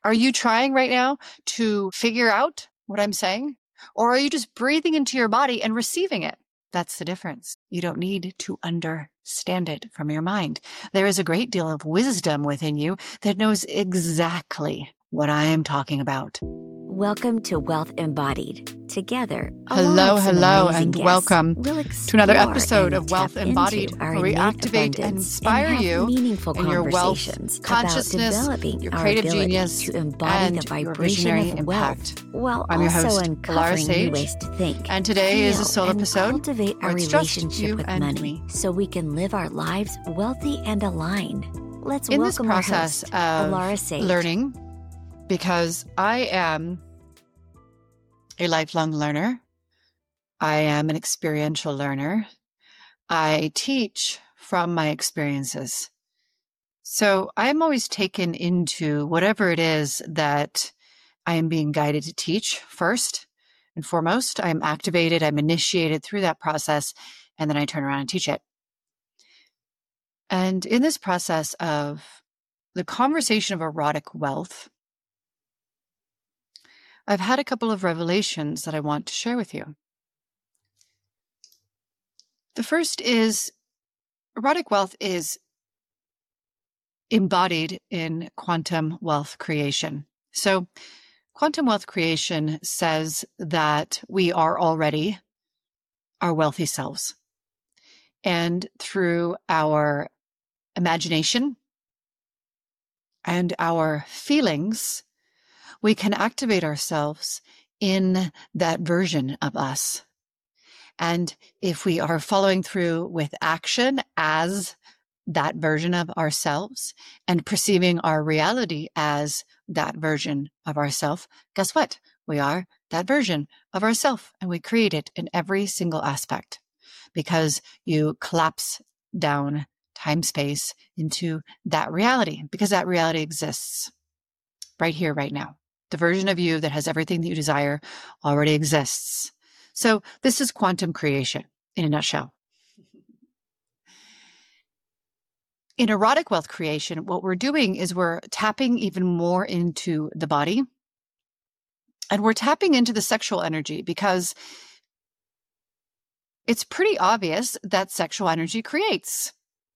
Are you trying right now to figure out what I'm saying? Or are you just breathing into your body and receiving it? That's the difference. You don't need to understand it from your mind. There is a great deal of wisdom within you that knows exactly what I am talking about. Welcome to Wealth Embodied. Together, hello, and welcome to another episode of Wealth Embodied, where we activate and inspire you in your wealth, consciousness, your creative genius, to embody and the vibration your visionary of impact. wealth, while I'm your also host, uncovering Alara new ways Sage, to think, and today is a feel, solo and episode cultivate where our it's just relationship you with and money, me. so we can live our lives wealthy and aligned. Let's In this welcome our process host, of Alara Sage. learning, because I am a lifelong learner, I am an experiential learner. I teach from my experiences. So I'm always taken into whatever it is that I am being guided to teach first and foremost. I'm activated, I'm initiated through that process, and then I turn around and teach it. And in this process of the conversation of erotic wealth, I've had a couple of revelations that I want to share with you. The first is erotic wealth is embodied in quantum wealth creation. So quantum wealth creation says that we are already our wealthy selves. And through our imagination and our feelings, we can activate ourselves in that version of us. And if we are following through with action as that version of ourselves and perceiving our reality as that version of ourself, guess what? We are that version of ourself, and we create it in every single aspect because you collapse down time space into that reality, because that reality exists right here, right now. The version of you that has everything that you desire already exists. So this is quantum creation in a nutshell. In erotic wealth creation, what we're doing is we're tapping even more into the body, and we're tapping into the sexual energy because it's pretty obvious that sexual energy creates.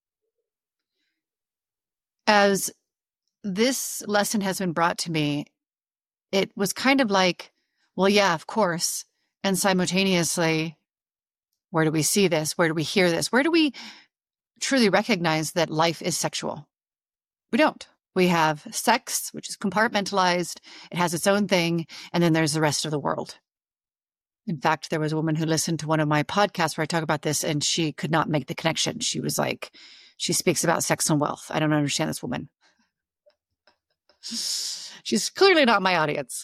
As this lesson has been brought to me, it was kind of like, well, yeah, of course. And simultaneously, where do we see this? Where do we hear this? Where do we truly recognize that life is sexual? We don't. We have sex, which is compartmentalized. It has its own thing. And then there's the rest of the world. In fact, there was a woman who listened to one of my podcasts where I talk about this, and she could not make the connection. She was like, she speaks about sex and wealth. I don't understand this woman. She's clearly not my audience.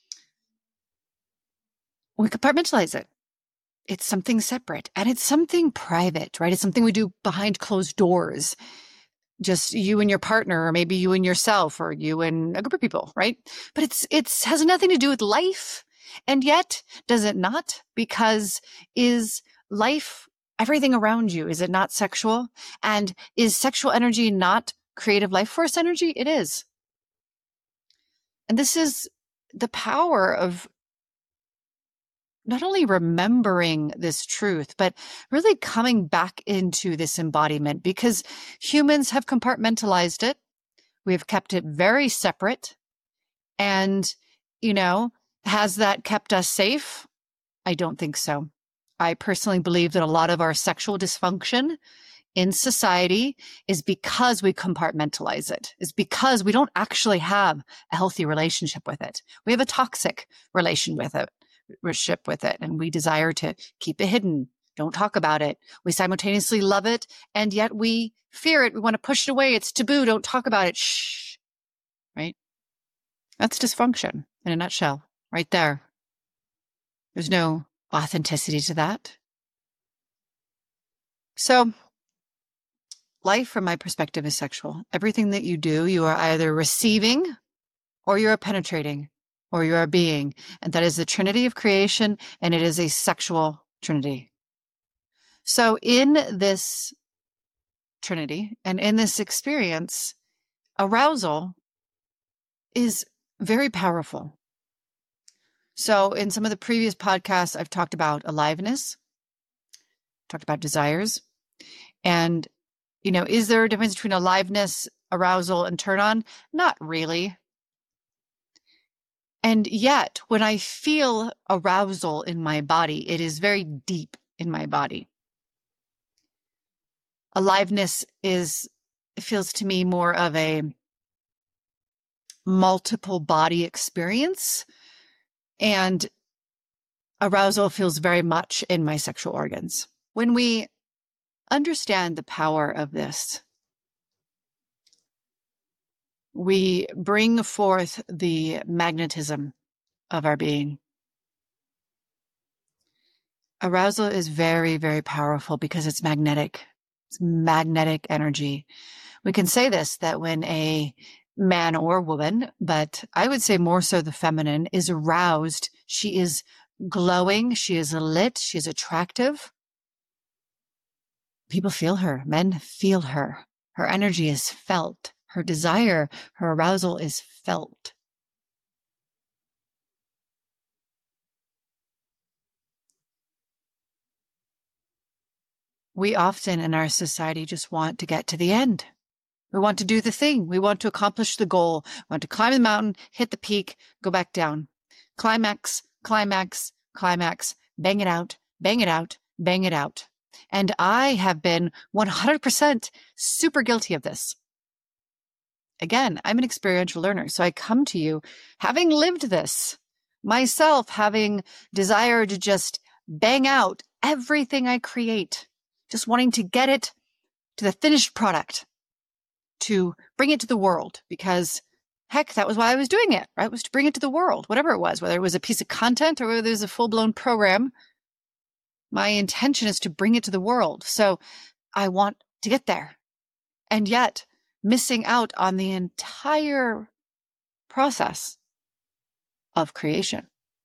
We compartmentalize it. It's something separate, and it's something private, right? It's something we do behind closed doors. Just you and your partner, or maybe you and yourself, or you and a group of people, right? But it's has nothing to do with life. And yet, does it not? Because is life everything around you? Is it not sexual? And is sexual energy not creative life force energy? It is. And this is the power of not only remembering this truth, but really coming back into this embodiment, because humans have compartmentalized it. We've kept it very separate. And, has that kept us safe? I don't think so. I personally believe that a lot of our sexual dysfunction in society is because we compartmentalize it, is because we don't actually have a healthy relationship with it. We have a toxic relationship with it, and we desire to keep it hidden, don't talk about it. We simultaneously love it, and yet we fear it. We want to push it away. It's taboo. Don't talk about it. Shh. Right? That's dysfunction in a nutshell, right there. There's no authenticity to that. So life, from my perspective, is sexual. Everything that you do, you are either receiving or you are penetrating or you are being. And that is the Trinity of creation, and it is a sexual Trinity. So in this Trinity and in this experience, arousal is very powerful. So in some of the previous podcasts, I've talked about aliveness, talked about desires. And, is there a difference between aliveness, arousal, and turn on? Not really. And yet, when I feel arousal in my body, it is very deep in my body. Aliveness feels to me more of a multiple body experience, and arousal feels very much in my sexual organs. When we understand the power of this, we bring forth the magnetism of our being. Arousal is very, very powerful because it's magnetic. It's magnetic energy. We can say this, that when a man or woman, but I would say more so the feminine, is aroused, she is glowing, she is lit, she is attractive. People feel her. Men feel her. Her energy is felt. Her desire, her arousal is felt. We often in our society just want to get to the end. We want to do the thing. We want to accomplish the goal. We want to climb the mountain, hit the peak, go back down. Climax, climax, climax, bang it out, bang it out, bang it out. And I have been 100% super guilty of this. Again, I'm an experiential learner, so I come to you having lived this, myself having desired to just bang out everything I create, just wanting to get it to the finished product, to bring it to the world, because heck, that was why I was doing it, right? It was to bring it to the world, whatever it was, whether it was a piece of content or whether it was a full-blown program. My intention is to bring it to the world. So I want to get there. And yet, missing out on the entire process of creation.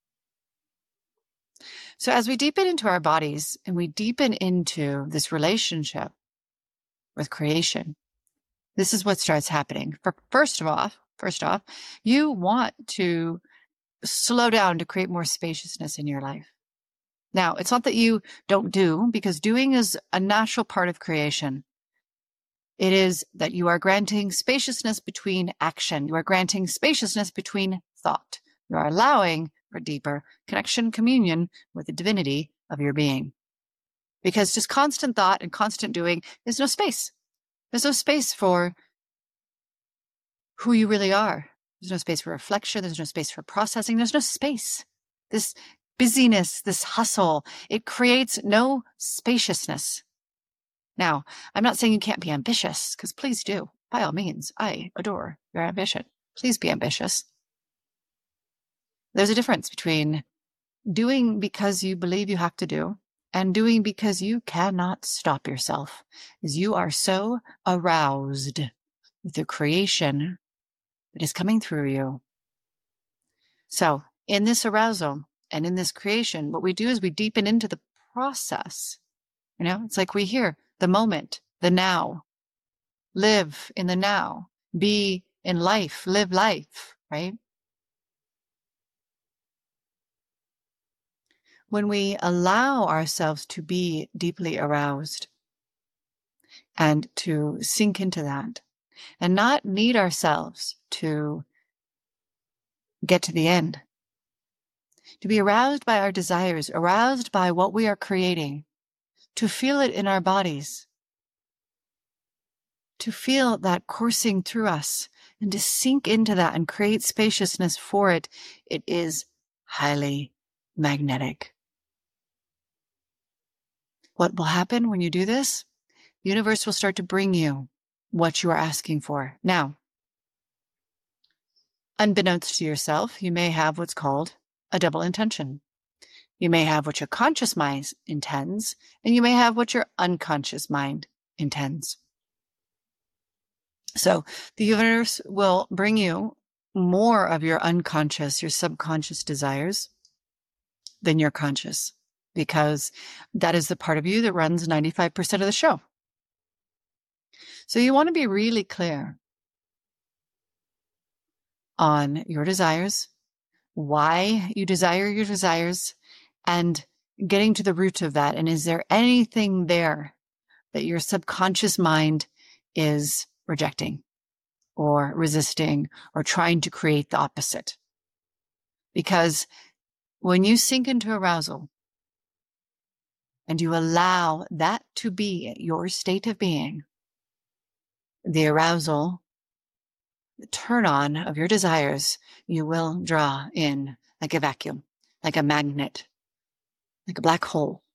So as we deepen into our bodies and we deepen into this relationship with creation, this is what starts happening. First off, you want to slow down to create more spaciousness in your life. Now, it's not that you don't do, because doing is a natural part of creation. It is that you are granting spaciousness between action. You are granting spaciousness between thought. You are allowing for deeper connection, communion with the divinity of your being. Because just constant thought and constant doing is no space. There's no space for who you really are. There's no space for reflection. There's no space for processing. There's no space. This busyness, this hustle, it creates no spaciousness. Now, I'm not saying you can't be ambitious, because please do. By all means, I adore your ambition. Please be ambitious. There's a difference between doing because you believe you have to do and doing because you cannot stop yourself, as you are so aroused with the creation that is coming through you. So in this arousal and in this creation, what we do is we deepen into the process. It's like we hear the moment, the now. Live in the now. Be in life. Live life, right? When we allow ourselves to be deeply aroused and to sink into that and not need ourselves to get to the end, to be aroused by our desires, aroused by what we are creating, to feel it in our bodies, to feel that coursing through us and to sink into that and create spaciousness for it, it is highly magnetic. What will happen when you do this? The universe will start to bring you what you are asking for. Now, unbeknownst to yourself, you may have what's called a double intention. You may have what your conscious mind intends, and you may have what your unconscious mind intends. So the universe will bring you more of your unconscious, your subconscious desires than your conscious, because that is the part of you that runs 95% of the show. So you want to be really clear on your desires, why you desire your desires, and getting to the root of that. And is there anything there that your subconscious mind is rejecting or resisting or trying to create the opposite? Because when you sink into arousal and you allow that to be your state of being, the arousal, the turn on of your desires, you will draw in like a vacuum, like a magnet, like a black hole.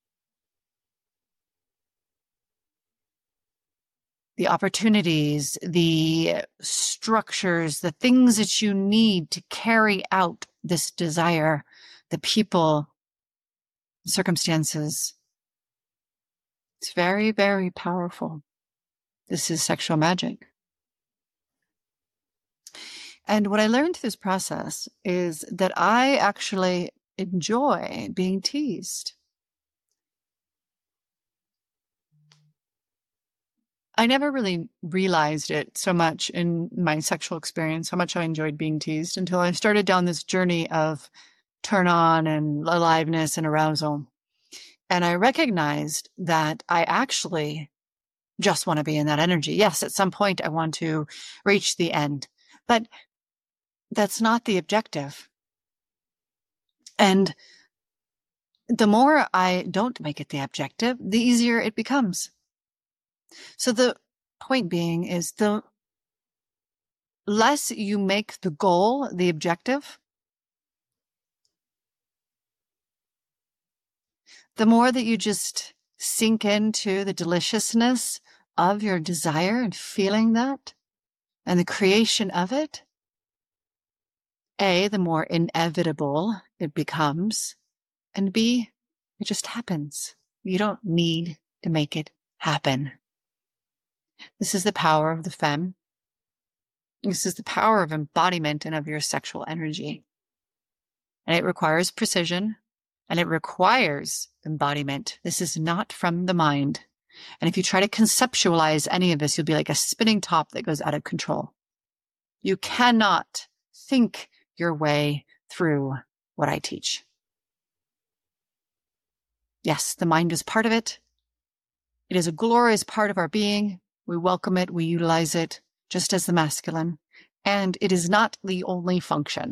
The opportunities, the structures, the things that you need to carry out this desire, the people, circumstances. It's very, very powerful. This is sexual magic. And what I learned through this process is that I actually enjoy being teased. I never really realized it so much in my sexual experience, how much I enjoyed being teased, until I started down this journey of turn on and aliveness and arousal. And I recognized that I actually just want to be in that energy. Yes, at some point I want to reach the end, but that's not the objective. And the more I don't make it the objective, the easier it becomes. So the point being is the less you make the goal the objective, the more that you just sink into the deliciousness of your desire and feeling that and the creation of it, A, the more inevitable it becomes, and B, it just happens. You don't need to make it happen. This is the power of the femme. This is the power of embodiment and of your sexual energy. And it requires precision and it requires embodiment. This is not from the mind. And if you try to conceptualize any of this, you'll be like a spinning top that goes out of control. You cannot think your way through what I teach. Yes, the mind is part of it. It is a glorious part of our being. We welcome it. We utilize it just as the masculine. And it is not the only function.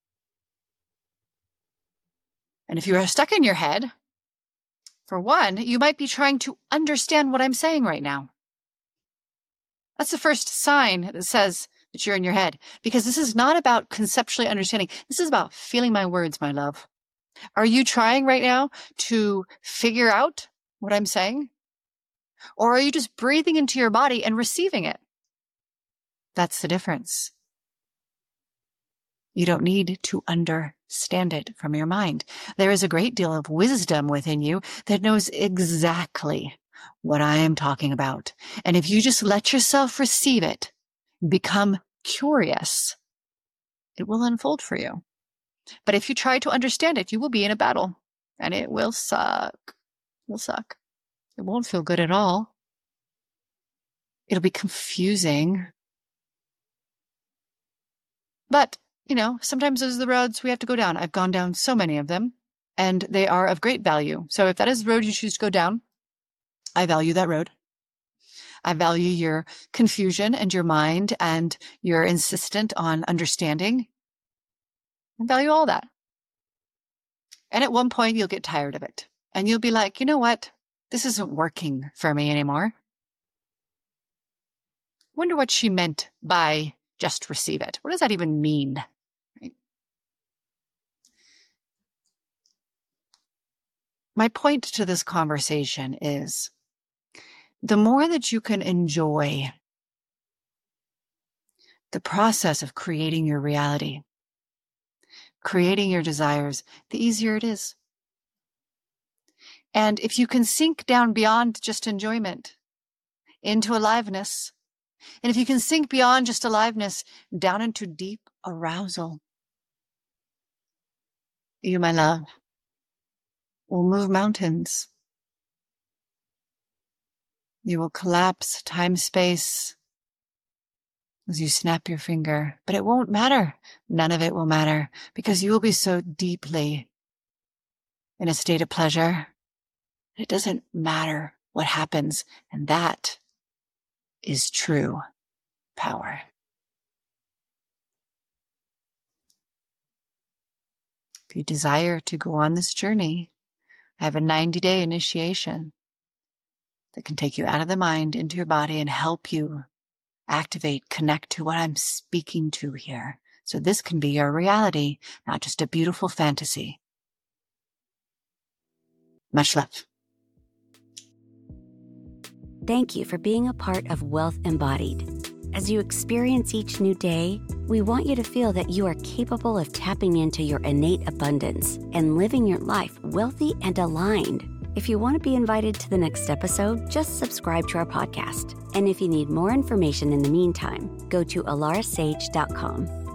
And if you are stuck in your head, for one, you might be trying to understand what I'm saying right now. That's the first sign that says that you're in your head, because this is not about conceptually understanding. This is about feeling my words, my love. Are you trying right now to figure out what I'm saying? Or are you just breathing into your body and receiving it? That's the difference. You don't need to understand it from your mind. There is a great deal of wisdom within you that knows exactly what I am talking about. And if you just let yourself receive it, become curious, it will unfold for you. But if you try to understand it, you will be in a battle and it will suck. It will suck. It won't feel good at all. It'll be confusing. But, sometimes those are the roads we have to go down. I've gone down so many of them, and they are of great value. So if that is the road you choose to go down, I value that road. I value your confusion and your mind and your insistent on understanding. I value all that. And at one point, you'll get tired of it. And you'll be like, you know what? This isn't working for me anymore. Wonder what she meant by just receive it. What does that even mean? Right? My point to this conversation is the more that you can enjoy the process of creating your reality, creating your desires, the easier it is. And if you can sink down beyond just enjoyment into aliveness, and if you can sink beyond just aliveness down into deep arousal, you, my love, will move mountains. You will collapse time-space. as you snap your finger, but it won't matter. None of it will matter because you will be so deeply in a state of pleasure. It doesn't matter what happens. And that is true power. If you desire to go on this journey, I have a 90-day initiation that can take you out of the mind into your body and help you activate, connect to what I'm speaking to here. So this can be your reality, not just a beautiful fantasy. Much love. Thank you for being a part of Wealth Embodied. As you experience each new day, we want you to feel that you are capable of tapping into your innate abundance and living your life wealthy and aligned. If you want to be invited to the next episode, just subscribe to our podcast. And if you need more information in the meantime, go to alarsage.com.